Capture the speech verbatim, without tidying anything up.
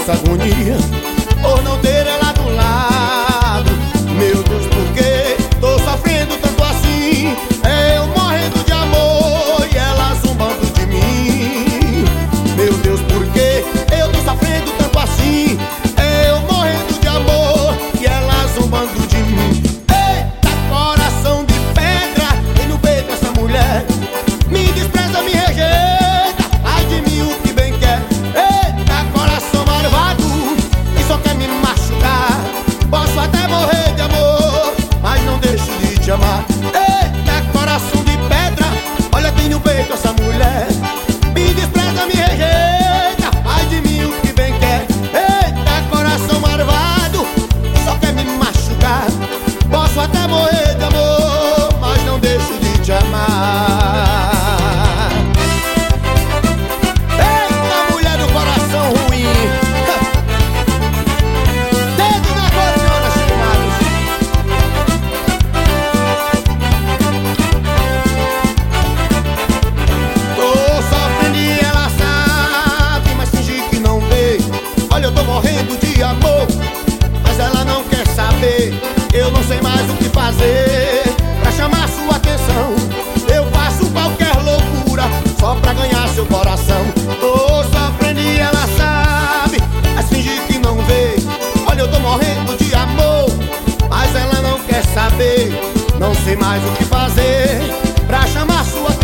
essa agonia por não ter ela do lado. Meu Deus, por que tô sofrendo tanto assim? Eu morrendo de amor e ela zombando de mim. Meu Deus, por que eu tô sofrendo tanto assim? Eu morrendo de amor e ela zombando de mim. Eita, coração de pedra, tem no peito essa mulher. Me despreza, me rejeita, ai de mim o que bem quer. Eita, coração malvado, que só quer me machucar. Posso até morrer de amor, mas não deixo de te amar. Eita, coração de pedra, olha, tem no peito essa mulher. Me despreza, me rejeita, ai de mim o que bem quer. Eita, coração malvado, que só quer me machucar. Posso até morrer de amor, mas não deixo de te amar. Morrendo de amor, mas ela não quer saber. Eu não sei mais o que fazer pra chamar sua atenção. Eu faço qualquer loucura só pra ganhar seu coração. Tô sofrendo e ela sabe, mas finge que não vê. Olha, eu tô morrendo de amor, mas ela não quer saber. Não sei mais o que fazer pra chamar sua atenção.